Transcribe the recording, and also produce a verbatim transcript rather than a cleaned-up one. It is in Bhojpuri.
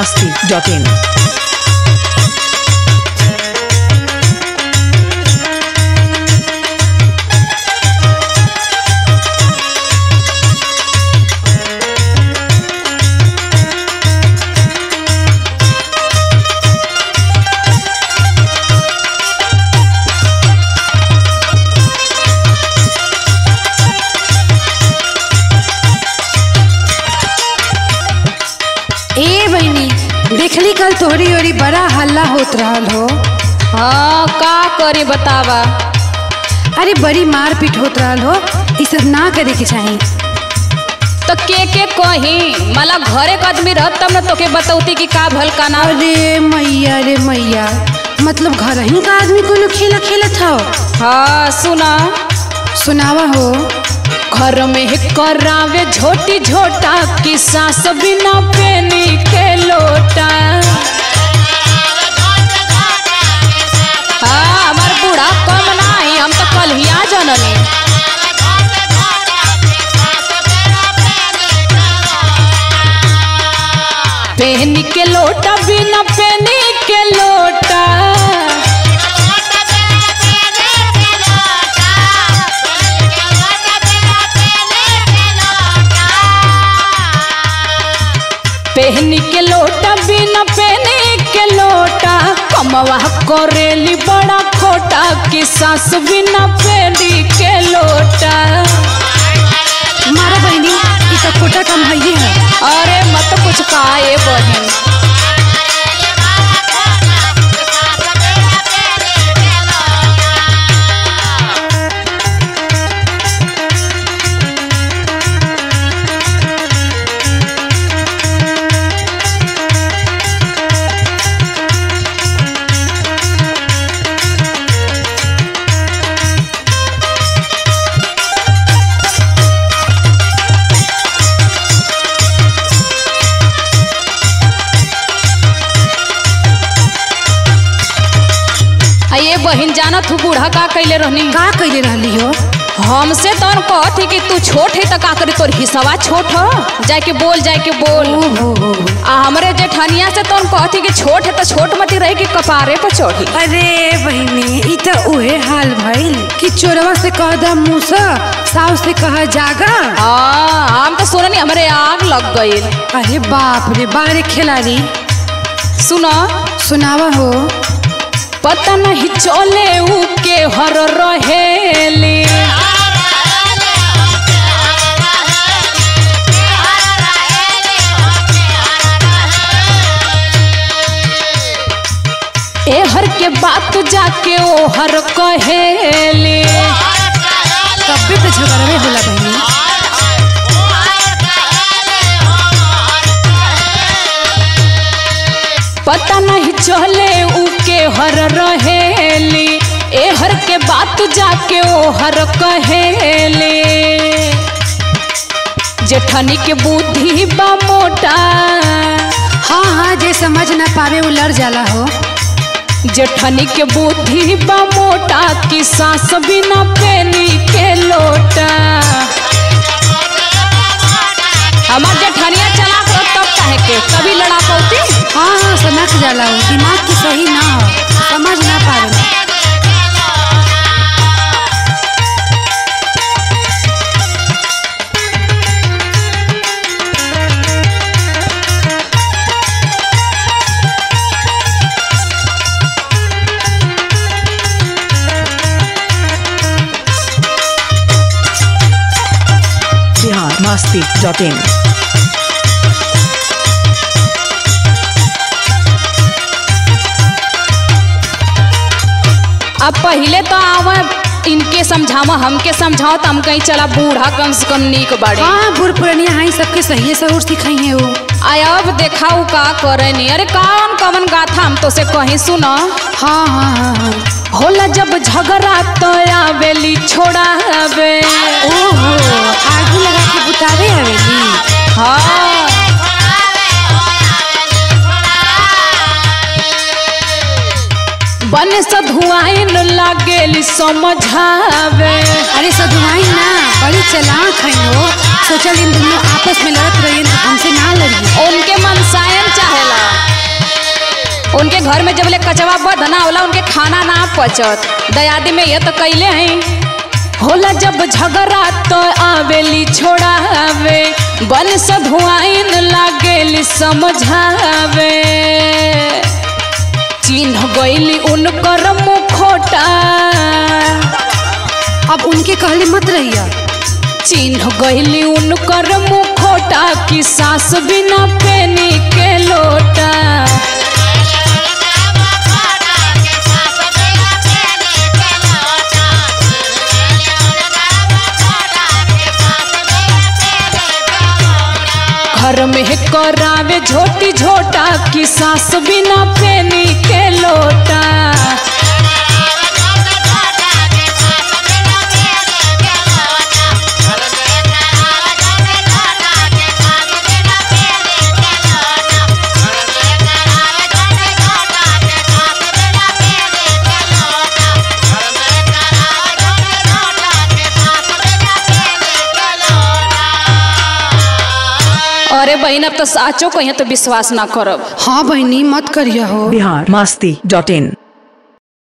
masti dot in. देखली कल तोहरी ओरी बड़ा हल्ला होत रहल हो। हाँ का करे बतावा। अरे बड़ी मार पीट होत रहल हो, ये सब ना करे के चाहिए। तो के के कही मला घरे का आदमी रहत तब न तोके बतौती कि का भल का ना। अरे मैया रे मैया, मतलब घर ही का आदमी कोनो खेला खेलत हो। हाँ सुना सुनावा हो। घर में करावे झोटी झोटा की सास बिना पेनी के लोटा। हाँ हमार बूढ़ा कम नहीं, हम तो कल ही आ जननी। पेनी के लोटा बिना पेनी के लोटा। पहनी के लोटा बिना पहने के लोटा, कमवा करेली बड़ा खोटा की सास बिना पहनी के लोटा। मारा बहनी ये तो खोटा कम है। अरे मत कुछ काए बहन। बहन जानत हूँ बूढ़ा का कैले रहनी। का कैले रहली हो? हमसे तो कहती कि तू छोट है तो का करी, तोर हिस्सा छोट हो, जाके बोल जाके बोल। आ हमरे जेठनिया से तो कहती कि छोट है तो छोट मती रही कि कपारे पर चढ़ी। अरे बहनी ये तो उहे हाल भइल कि चोरवा से कह दा मूसा, साउस से कह जागा। हाँ हम तो सुननी हमरे आग लग गई। अरे बाप रे बारे खिलाड़ी। सुना सुनावा हो। पता नहीं चले ऊ के हर रहेली। ए हर के बात जाके ओ हर कहेली। तब भी तो झगड़ा में होला बहनी। पता नहीं चले ऊ के हर रहेली। ए हर के बात जाके ओ हर कहेली। जेठनी के बुद्धि बा मोटा। हाँ हाँ जे समझ ना पावे वो लड़ जाला हो। जेठनी के बुद्धि बा मोटा की सास बिना पेनी के लोटा। हमार जेठनिया चला कर तब काहे के कभी लड़ा पौती। हाँ हाँ सनक जाला हो, दिमाग की सही ना हो, समझ ना पावे। Bihar masti dot in. अब पहले तो आवा इनके समझावा, हमके समझाओ तो हम कहीं चला बूढ़ा कम से कम नीक बाड़े। हाँ बूढ़ पुरानिया हाई सबके सही सहूर सिखाई है वो। आया अब देखाऊ का करे नहीं। अरे कौन कवन गाथा हम तो से कहीं सुना। हाँ हाँ हाँ हाँ होला जब झगड़ा तो आवेली छोड़ावे। ओहो आग लगा के बुतावे हवेली। हाँ बने सधुआइन लागेली समझावे। अरे सधुआई ना बड़ी चलाक है वो। सोचल इन दोनों आपस में लड़त रही तो हमसे ना लड़ी। उनके मनसायन चाहेला। उनके घर में जब ले कचवा बदना होला उनके खाना ना पचत। दयादी में ये तो कैले हैं होला जब झगड़ा तो आवेली छोड़ावे बन सधुआइन लागेली समझावे चिन्ह गईली उनकर मुखोटा। अब उनके कहले मत रहिया। चिन्ह गईली उनकर मुखोटा की सास बिना पेनी के लोटा। घर में करावे झोटी झोटा की सास बिना पेनी के लोटा। अरे बहन अब तो साचो कहीं तो विश्वास ना करब। हाँ बहनी मत करिया हो। बिहार मस्ती डॉट इन।